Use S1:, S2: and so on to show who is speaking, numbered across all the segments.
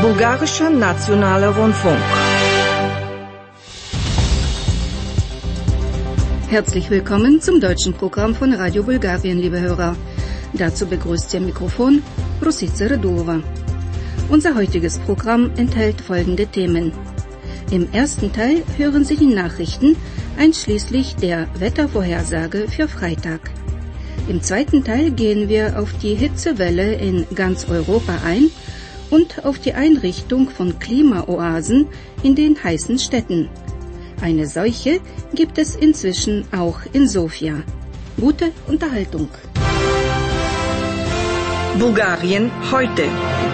S1: Bulgarischer Nationaler Rundfunk.
S2: Herzlich willkommen zum deutschen Programm von Radio Bulgarien, liebe Hörer. Dazu begrüßt Sie am Mikrofon Rosica Radulova. Unser heutiges Programm enthält folgende Themen. Im ersten Teil hören Sie die Nachrichten, einschließlich der Wettervorhersage für Freitag. Im zweiten Teil gehen wir auf die Hitzewelle in ganz Europa ein und auf die Einrichtung von Klimaoasen in den heißen Städten. Eine solche gibt es inzwischen auch in Sofia. Gute Unterhaltung.
S1: Bulgarien heute.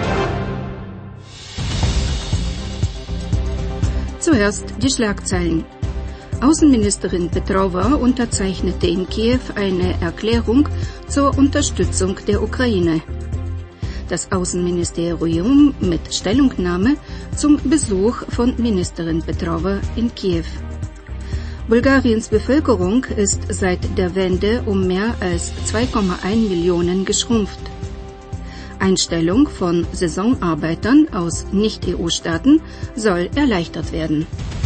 S2: Zuerst die Schlagzeilen. Außenministerin Petrova unterzeichnete in Kiew eine Erklärung zur Unterstützung der Ukraine. Das Außenministerium mit Stellungnahme zum Besuch von Ministerin Petrova in Kiew. Bulgariens Bevölkerung ist seit der Wende um mehr als 2,1 Millionen geschrumpft. Einstellung von Saisonarbeitern aus Nicht-EU-Staaten soll erleichtert werden.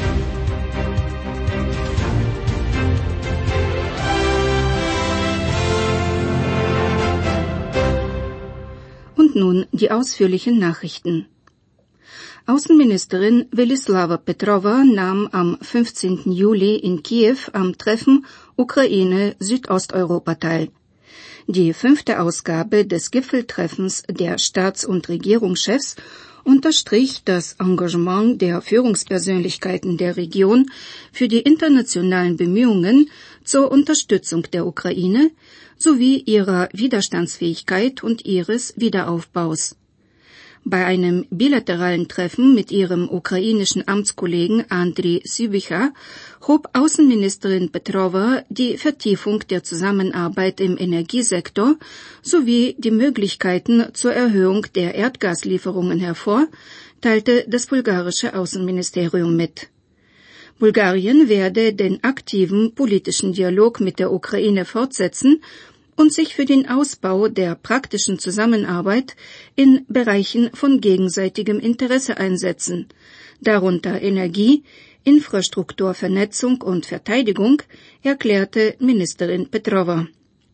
S2: Und nun die ausführlichen Nachrichten. Außenministerin Velislava Petrova nahm am 15. Juli in Kiew am Treffen Ukraine-Südosteuropa teil. Die 5. Ausgabe des Gipfeltreffens der Staats- und Regierungschefs unterstrich das Engagement der Führungspersönlichkeiten der Region für die internationalen Bemühungen zur Unterstützung der Ukraine sowie ihrer Widerstandsfähigkeit und ihres Wiederaufbaus. Bei einem bilateralen Treffen mit ihrem ukrainischen Amtskollegen Andriy Sybiha hob Außenministerin Petrova die Vertiefung der Zusammenarbeit im Energiesektor sowie die Möglichkeiten zur Erhöhung der Erdgaslieferungen hervor, teilte das bulgarische Außenministerium mit. Bulgarien werde den aktiven politischen Dialog mit der Ukraine fortsetzen und sich für den Ausbau der praktischen Zusammenarbeit in Bereichen von gegenseitigem Interesse einsetzen, darunter Energie, Infrastrukturvernetzung und Verteidigung, erklärte Ministerin Petrova.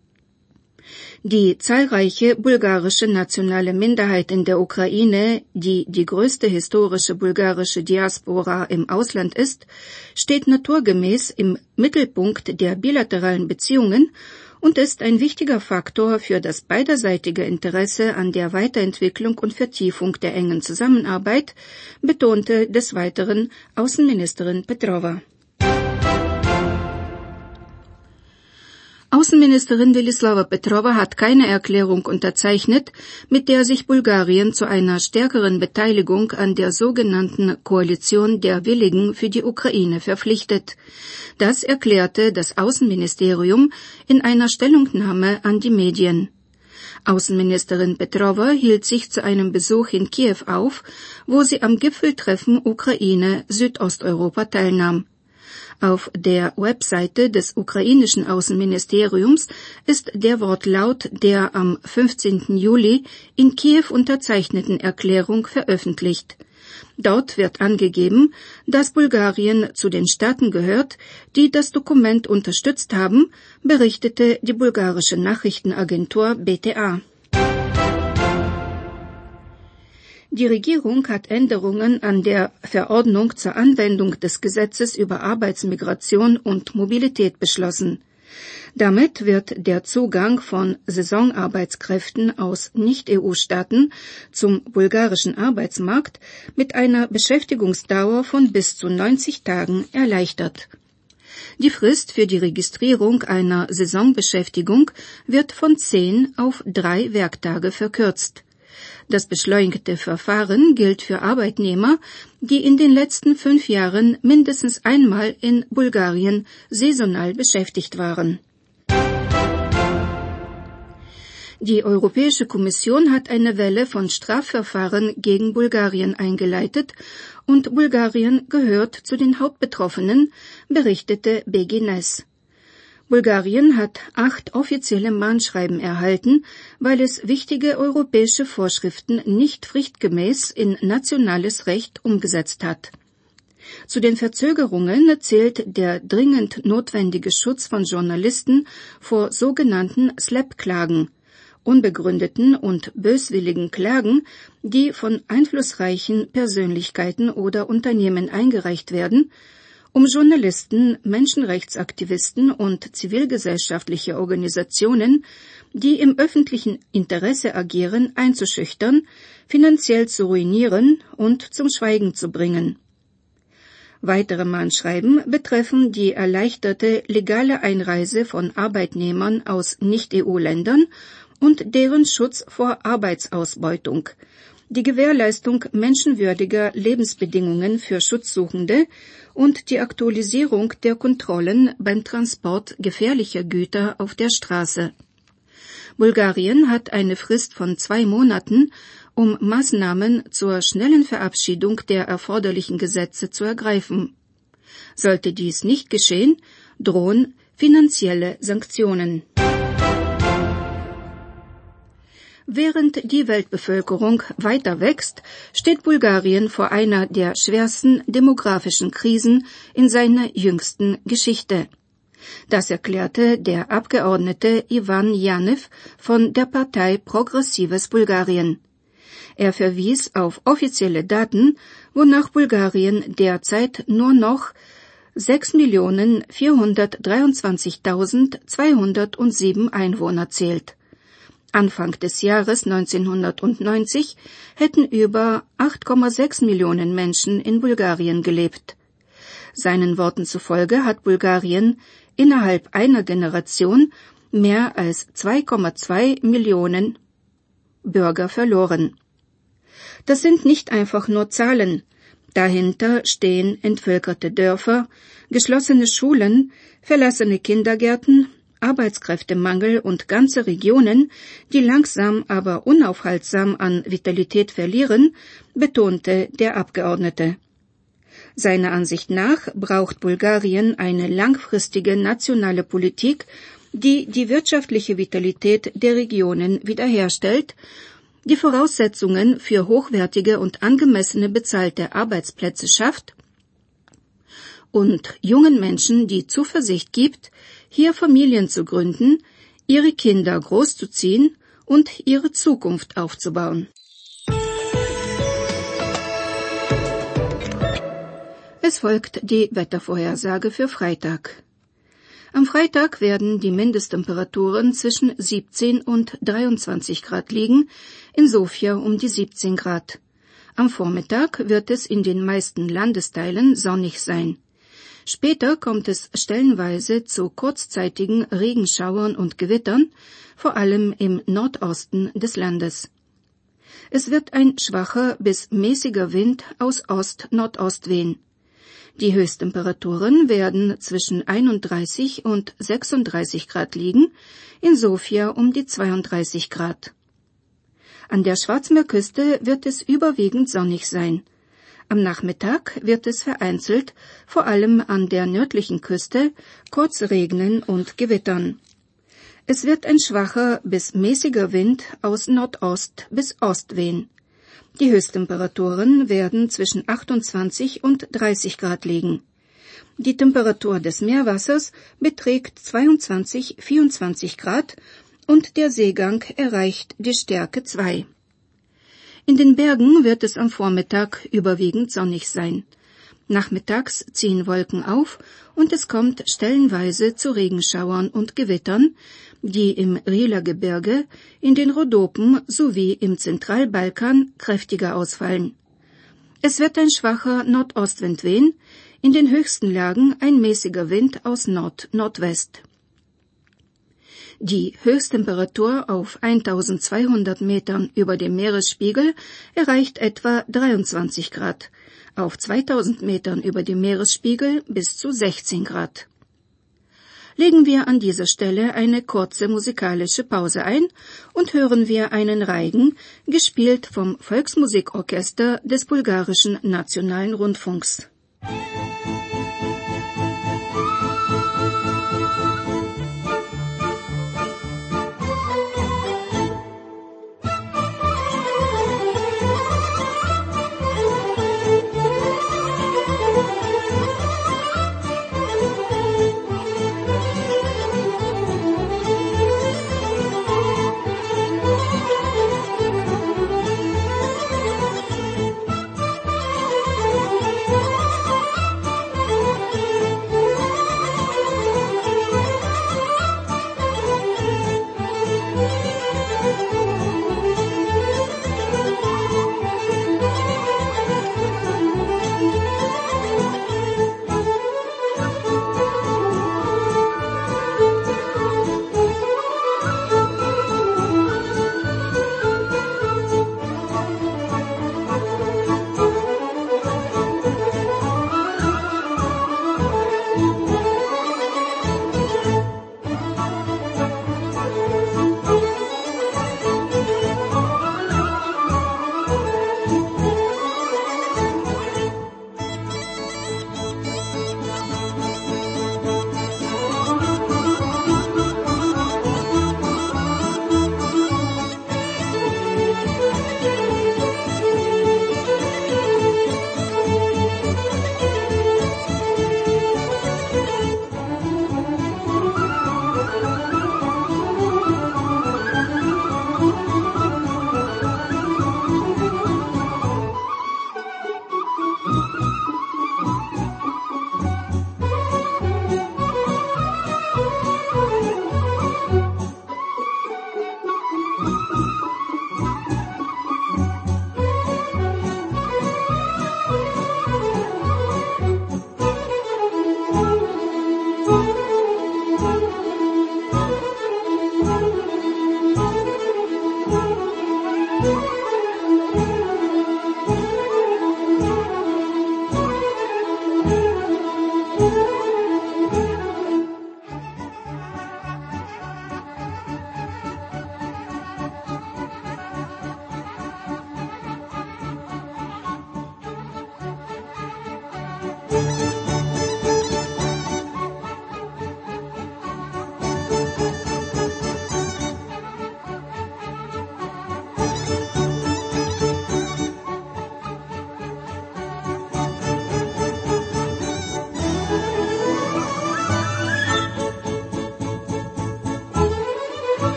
S2: Die zahlreiche bulgarische nationale Minderheit in der Ukraine, die die größte historische bulgarische Diaspora im Ausland ist, steht naturgemäß im Mittelpunkt der bilateralen Beziehungen und ist ein wichtiger Faktor für das beiderseitige Interesse an der Weiterentwicklung und Vertiefung der engen Zusammenarbeit, betonte des Weiteren Außenministerin Petrova. Außenministerin Velislava Petrova hat keine Erklärung unterzeichnet, mit der sich Bulgarien zu einer stärkeren Beteiligung an der sogenannten Koalition der Willigen für die Ukraine verpflichtet. Das erklärte das Außenministerium in einer Stellungnahme an die Medien. Außenministerin Petrova hielt sich zu einem Besuch in Kiew auf, wo sie am Gipfeltreffen Ukraine-Südosteuropa teilnahm. Auf der Webseite des ukrainischen Außenministeriums ist der Wortlaut der am 15. Juli in Kiew unterzeichneten Erklärung veröffentlicht. Dort wird angegeben, dass Bulgarien zu den Staaten gehört, die das Dokument unterstützt haben, berichtete die bulgarische Nachrichtenagentur BTA. Die Regierung hat Änderungen an der Verordnung zur Anwendung des Gesetzes über Arbeitsmigration und Mobilität beschlossen. Damit wird der Zugang von Saisonarbeitskräften aus Nicht-EU-Staaten zum bulgarischen Arbeitsmarkt mit einer Beschäftigungsdauer von bis zu 90 Tagen erleichtert. Die Frist für die Registrierung einer Saisonbeschäftigung wird von 10 auf 3 Werktage verkürzt. Das beschleunigte Verfahren gilt für Arbeitnehmer, die in den letzten 5 Jahren mindestens einmal in Bulgarien saisonal beschäftigt waren. Die Europäische Kommission hat eine Welle von Strafverfahren gegen Bulgarien eingeleitet und Bulgarien gehört zu den Hauptbetroffenen, berichtete BGNews. Bulgarien hat 8 offizielle Mahnschreiben erhalten, weil es wichtige europäische Vorschriften nicht fristgemäß in nationales Recht umgesetzt hat. Zu den Verzögerungen zählt der dringend notwendige Schutz von Journalisten vor sogenannten SLAPP-Klagen, unbegründeten und böswilligen Klagen, die von einflussreichen Persönlichkeiten oder Unternehmen eingereicht werden, um Journalisten, Menschenrechtsaktivisten und zivilgesellschaftliche Organisationen, die im öffentlichen Interesse agieren, einzuschüchtern, finanziell zu ruinieren und zum Schweigen zu bringen. Weitere Mahnschreiben betreffen die erleichterte legale Einreise von Arbeitnehmern aus Nicht-EU-Ländern und deren Schutz vor Arbeitsausbeutung, die Gewährleistung menschenwürdiger Lebensbedingungen für Schutzsuchende und die Aktualisierung der Kontrollen beim Transport gefährlicher Güter auf der Straße. Bulgarien hat eine Frist von 2 Monaten, um Maßnahmen zur schnellen Verabschiedung der erforderlichen Gesetze zu ergreifen. Sollte dies nicht geschehen, drohen finanzielle Sanktionen. Während die Weltbevölkerung weiter wächst, steht Bulgarien vor einer der schwersten demografischen Krisen in seiner jüngsten Geschichte. Das erklärte der Abgeordnete Ivan Janev von der Partei Progressives Bulgarien. Er verwies auf offizielle Daten, wonach Bulgarien derzeit nur noch 6.423.207 Einwohner zählt. Anfang des Jahres 1990 hätten über 8,6 Millionen Menschen in Bulgarien gelebt. Seinen Worten zufolge hat Bulgarien innerhalb einer Generation mehr als 2,2 Millionen Bürger verloren. Das sind nicht einfach nur Zahlen. Dahinter stehen entvölkerte Dörfer, geschlossene Schulen, verlassene Kindergärten, Arbeitskräftemangel und ganze Regionen, die langsam aber unaufhaltsam an Vitalität verlieren, betonte der Abgeordnete. Seiner Ansicht nach braucht Bulgarien eine langfristige nationale Politik, die die wirtschaftliche Vitalität der Regionen wiederherstellt, die Voraussetzungen für hochwertige und angemessene bezahlte Arbeitsplätze schafft und jungen Menschen die Zuversicht gibt, hier Familien zu gründen, ihre Kinder großzuziehen und ihre Zukunft aufzubauen. Es folgt die Wettervorhersage für Freitag. Am Freitag werden die Mindesttemperaturen zwischen 17 und 23 Grad liegen, in Sofia um die 17 Grad. Am Vormittag wird es in den meisten Landesteilen sonnig sein. Später kommt es stellenweise zu kurzzeitigen Regenschauern und Gewittern, vor allem im Nordosten des Landes. Es wird ein schwacher bis mäßiger Wind aus Ost-Nordost wehen. Die Höchsttemperaturen werden zwischen 31 und 36 Grad liegen, in Sofia um die 32 Grad. An der Schwarzmeerküste wird es überwiegend sonnig sein. Am Nachmittag wird es vereinzelt, vor allem an der nördlichen Küste, kurz regnen und gewittern. Es wird ein schwacher bis mäßiger Wind aus Nordost bis Ost wehen. Die Höchsttemperaturen werden zwischen 28 und 30 Grad liegen. Die Temperatur des Meerwassers beträgt 22-24 Grad und der Seegang erreicht die Stärke 2. In den Bergen wird es am Vormittag überwiegend sonnig sein. Nachmittags ziehen Wolken auf und es kommt stellenweise zu Regenschauern und Gewittern, die im Rila-Gebirge, in den Rhodopen sowie im Zentralbalkan kräftiger ausfallen. Es wird ein schwacher Nordostwind wehen, in den höchsten Lagen ein mäßiger Wind aus Nord-Nordwest. Die Höchsttemperatur auf 1200 Metern über dem Meeresspiegel erreicht etwa 23 Grad, auf 2000 Metern über dem Meeresspiegel bis zu 16 Grad. Legen wir an dieser Stelle eine kurze musikalische Pause ein und hören wir einen Reigen, gespielt vom Volksmusikorchester des bulgarischen Nationalen Rundfunks.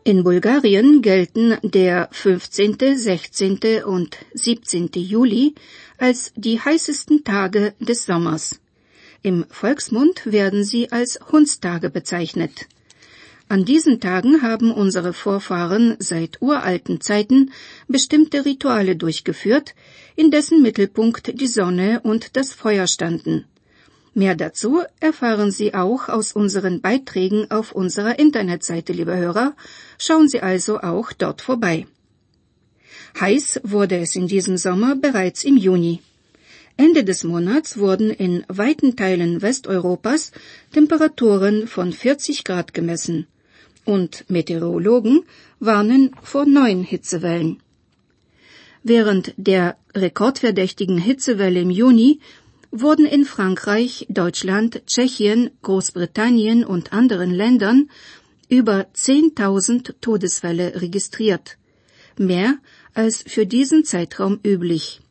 S2: In Bulgarien gelten der 15., 16. und 17. Juli als die heißesten Tage des Sommers. Im Volksmund werden sie als Hundstage bezeichnet. An diesen Tagen haben unsere Vorfahren seit uralten Zeiten bestimmte Rituale durchgeführt, in dessen Mittelpunkt die Sonne und das Feuer standen. Mehr dazu erfahren Sie auch aus unseren Beiträgen auf unserer Internetseite, liebe Hörer. Schauen Sie also auch dort vorbei. Heiß wurde es in diesem Sommer bereits im Juni. Ende des Monats wurden in weiten Teilen Westeuropas Temperaturen von 40 Grad gemessen. Und Meteorologen warnen vor neuen Hitzewellen. Während der rekordverdächtigen Hitzewelle im Juni wurden in Frankreich, Deutschland, Tschechien, Großbritannien und anderen Ländern über 10.000 Todesfälle registriert, mehr als für diesen Zeitraum üblich.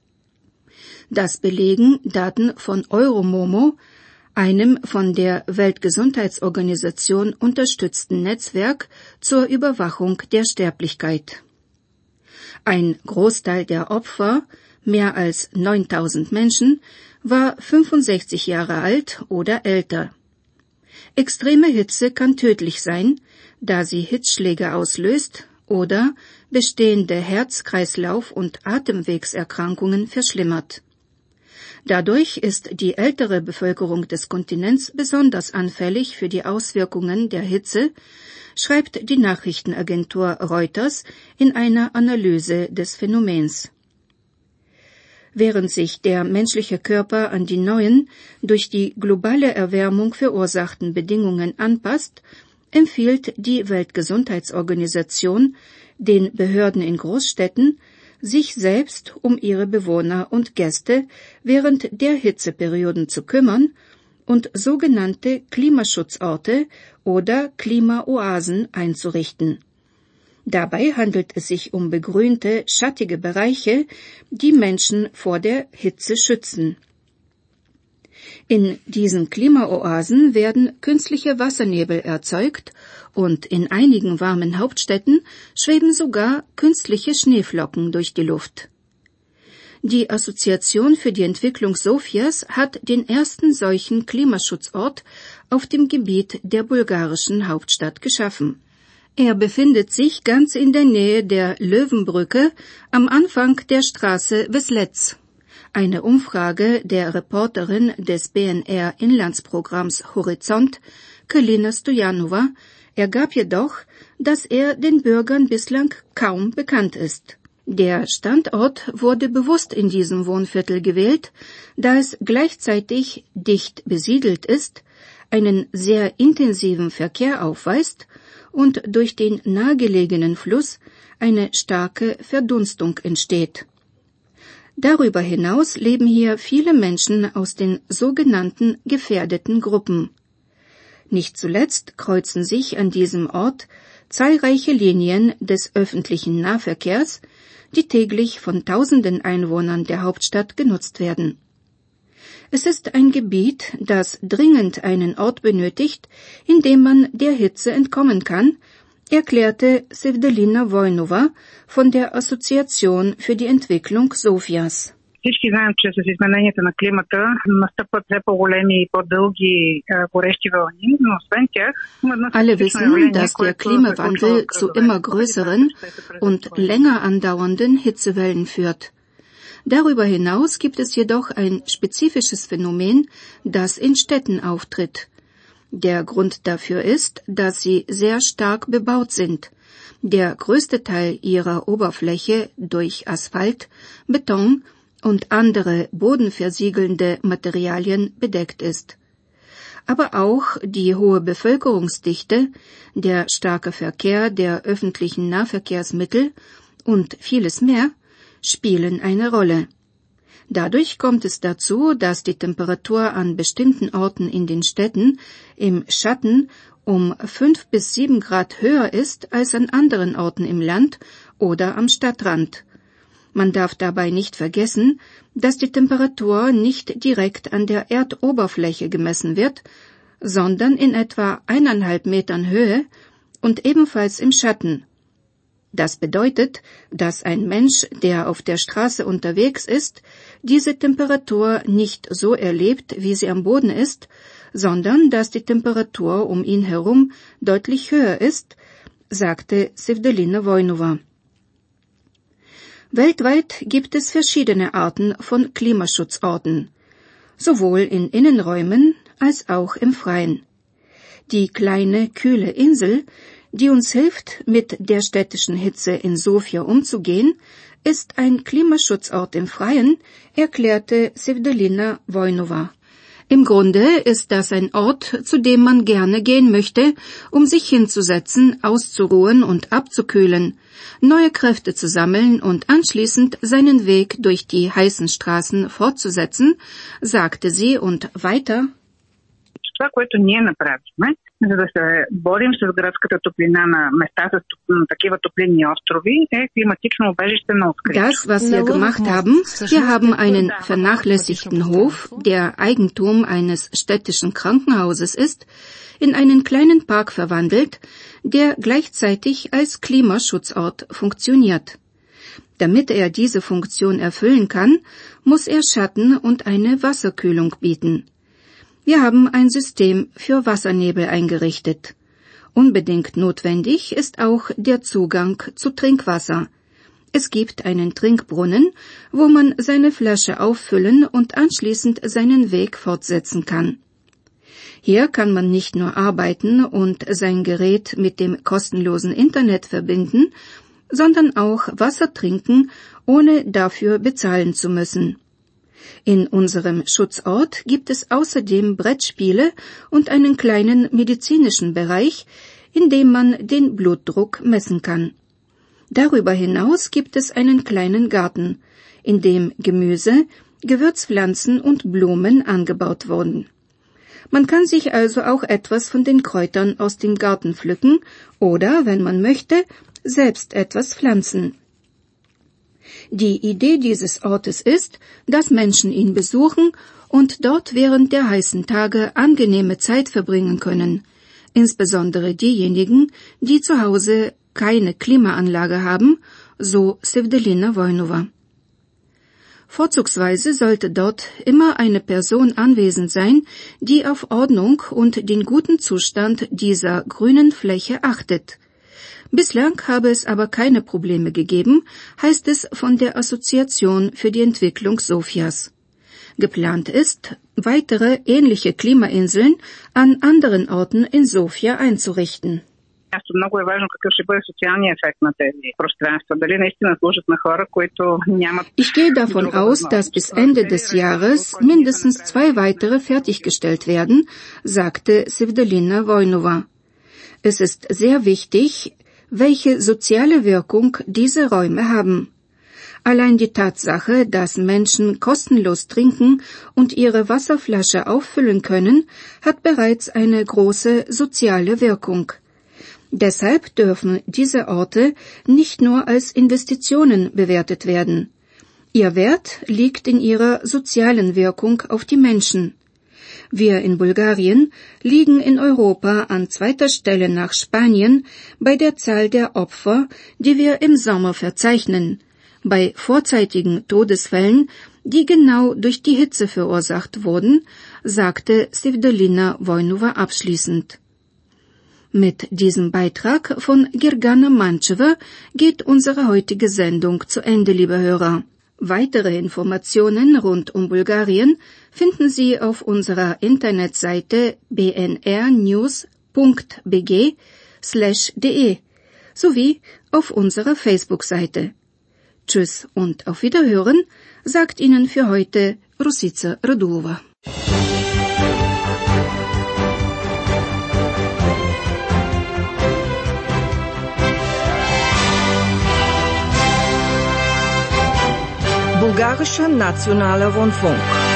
S2: Das belegen Daten von Euromomo, einem von der Weltgesundheitsorganisation unterstützten Netzwerk zur Überwachung der Sterblichkeit. Ein Großteil der Opfer, mehr als 9.000 Menschen, war 65 Jahre alt oder älter. Extreme Hitze kann tödlich sein, da sie Hitzschläge auslöst oder bestehende Herz-Kreislauf- und Atemwegserkrankungen verschlimmert. Dadurch ist die ältere Bevölkerung des Kontinents besonders anfällig für die Auswirkungen der Hitze, schreibt die Nachrichtenagentur Reuters in einer Analyse des Phänomens. Während sich der menschliche Körper an die neuen, durch die globale Erwärmung verursachten Bedingungen anpasst, empfiehlt die Weltgesundheitsorganisation den Behörden in Großstädten, sich selbst um ihre Bewohner und Gäste während der Hitzeperioden zu kümmern und sogenannte Klimaschutzorte oder Klimaoasen einzurichten. Dabei handelt es sich um begrünte, schattige Bereiche, die Menschen vor der Hitze schützen. In diesen Klimaoasen werden künstliche Wassernebel erzeugt und in einigen warmen Hauptstädten schweben sogar künstliche Schneeflocken durch die Luft. Die Assoziation für die Entwicklung Sofias hat den ersten solchen Klimaschutzort auf dem Gebiet der bulgarischen Hauptstadt geschaffen. Er befindet sich ganz in der Nähe der Löwenbrücke am Anfang der Straße Veslec. Eine Umfrage der Reporterin des BNR-Inlandsprogramms Horizont, Kalina Stojanova, ergab jedoch, dass er den Bürgern bislang kaum bekannt ist. Der Standort wurde bewusst in diesem Wohnviertel gewählt, da es gleichzeitig dicht besiedelt ist, einen sehr intensiven Verkehr aufweist und durch den nahegelegenen Fluss eine starke Verdunstung entsteht. Darüber hinaus leben hier viele Menschen aus den sogenannten gefährdeten Gruppen. Nicht zuletzt kreuzen sich an diesem Ort zahlreiche Linien des öffentlichen Nahverkehrs, die täglich von tausenden Einwohnern der Hauptstadt genutzt werden. Es ist ein Gebiet, das dringend einen Ort benötigt, in dem man der Hitze entkommen kann, erklärte Sevdelina Vojnova von der Assoziation für die Entwicklung Sofias.
S3: Всички знаем, че с изменението на климата настъпват все по-големи и по-дълги горещи вълни, но освен тях има едно
S2: Alle wissen, dass der Klimawandel zu immer größeren und länger andauernden Hitzewellen führt. Darüber hinaus gibt es jedoch ein spezifisches Phänomen, das in Städten auftritt. Der Grund dafür ist, dass sie sehr stark bebaut sind. Der größte Teil ihrer Oberfläche durch Asphalt, Beton und andere bodenversiegelnde Materialien bedeckt ist. Aber auch die hohe Bevölkerungsdichte, der starke Verkehr der öffentlichen Nahverkehrsmittel und vieles mehr spielen eine Rolle. Dadurch kommt es dazu, dass die Temperatur an bestimmten Orten in den Städten im Schatten um 5 bis 7 Grad höher ist als an anderen Orten im Land oder am Stadtrand. Man darf dabei nicht vergessen, dass die Temperatur nicht direkt an der Erdoberfläche gemessen wird, sondern in etwa 1,5 Metern Höhe und ebenfalls im Schatten. Das bedeutet, dass ein Mensch, der auf der Straße unterwegs ist, diese Temperatur nicht so erlebt, wie sie am Boden ist, sondern dass die Temperatur um ihn herum deutlich höher ist, sagte Sevdelina Vojnova. Weltweit gibt es verschiedene Arten von Klimaschutzorten, sowohl in Innenräumen als auch im Freien. Die kleine, kühle Insel, die uns hilft, mit der städtischen Hitze in Sofia umzugehen, ist ein Klimaschutzort im Freien, erklärte Sevdelina Vojnova. Im Grunde ist das ein Ort, zu dem man gerne gehen möchte, um sich hinzusetzen, auszuruhen und abzukühlen, neue Kräfte zu sammeln und anschließend seinen Weg durch die heißen Straßen fortzusetzen, sagte sie und weiter.
S3: Това, което ние направихме, за да се борим с градската топлина на места с такива топлинни острови, е климатично убежище на открито.
S2: Das, was wir gemacht haben, wir haben einen vernachlässigten Hof, der Eigentum eines städtischen Krankenhauses ist, in einen kleinen Park verwandelt, der gleichzeitig als Klimaschutzort funktioniert. Damit er diese Funktion erfüllen kann, muss er Schatten und eine Wasserkühlung bieten. Wir haben ein System für Wassernebel eingerichtet. Unbedingt notwendig ist auch der Zugang zu Trinkwasser. Es gibt einen Trinkbrunnen, wo man seine Flasche auffüllen und anschließend seinen Weg fortsetzen kann. Hier kann man nicht nur arbeiten und sein Gerät mit dem kostenlosen Internet verbinden, sondern auch Wasser trinken, ohne dafür bezahlen zu müssen. In unserem Schutzort gibt es außerdem Brettspiele und einen kleinen medizinischen Bereich, in dem man den Blutdruck messen kann. Darüber hinaus gibt es einen kleinen Garten, in dem Gemüse, Gewürzpflanzen und Blumen angebaut wurden. Man kann sich also auch etwas von den Kräutern aus dem Garten pflücken oder, wenn man möchte, selbst etwas pflanzen. Die Idee dieses Ortes ist, dass Menschen ihn besuchen und dort während der heißen Tage angenehme Zeit verbringen können, insbesondere diejenigen, die zu Hause keine Klimaanlage haben, so Sevdelina Vojnova. Vorzugsweise sollte dort immer eine Person anwesend sein, die auf Ordnung und den guten Zustand dieser grünen Fläche achtet. Bislang habe es aber keine Probleme gegeben, heißt es von der Assoziation für die Entwicklung Sofias. Geplant ist, weitere ähnliche Klimainseln an anderen Orten in Sofia einzurichten.
S3: Много е важно какъв ще бъде социалният ефект на тези пространства. Дали наистина служат на хора, които нямат...
S2: Ich gehe davon aus, dass bis Ende des Jahres mindestens 2 weitere fertiggestellt werden, sagte Sevdelina Vojnova. Es ist sehr wichtig, welche soziale Wirkung diese Räume haben. Allein die Tatsache, dass Menschen kostenlos trinken und ihre Wasserflasche auffüllen können, hat bereits eine große soziale Wirkung. Deshalb dürfen diese Orte nicht nur als Investitionen bewertet werden. Ihr Wert liegt in ihrer sozialen Wirkung auf die Menschen. Wir in Bulgarien liegen in Europa an 2. Stelle nach Spanien bei der Zahl der Opfer, die wir im Sommer verzeichnen, bei vorzeitigen Todesfällen, die genau durch die Hitze verursacht wurden, sagte Sevdelina Vojnova abschließend. Mit diesem Beitrag von Gergana Mancheva geht unsere heutige Sendung zu Ende, liebe Hörer. Weitere Informationen rund um Bulgarien finden Sie auf unserer Internetseite bnrnews.bg/de sowie auf unserer Facebook-Seite. Tschüss und auf Wiederhören, sagt Ihnen für heute Rusica Radulova.
S1: Bulgarischer Nationaler Rundfunk